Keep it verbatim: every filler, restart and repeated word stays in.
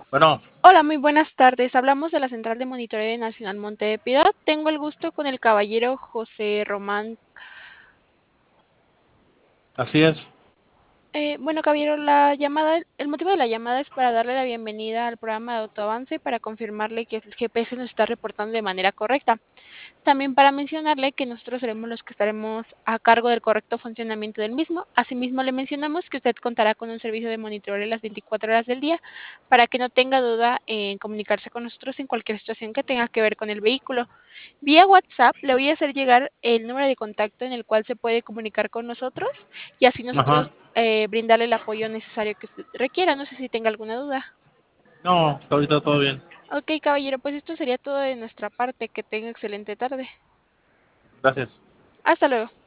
Bueno, Hola, muy buenas tardes. Hablamos de la Central de Monitoreo Nacional Monte de Piedad. Tengo el gusto con el caballero José Román. así es. Eh, bueno, caballero, la llamada, el motivo de la llamada es para darle la bienvenida al programa de autoavance y para confirmarle que el G P S nos está reportando de manera correcta. También para mencionarle que nosotros seremos los que estaremos a cargo del correcto funcionamiento del mismo. Asimismo, le mencionamos que usted contará con un servicio de monitoreo las veinticuatro horas del día para que no tenga duda en comunicarse con nosotros en cualquier situación que tenga que ver con el vehículo. Vía WhatsApp le voy a hacer llegar el número de contacto en el cual se puede comunicar con nosotros y así Ajá. nosotros eh, brindarle el apoyo necesario que usted requiera. No sé si tenga alguna duda. No, hasta ahorita todo bien. Ok, caballero, pues esto sería todo de nuestra parte. Que tenga excelente tarde. Gracias. Hasta luego.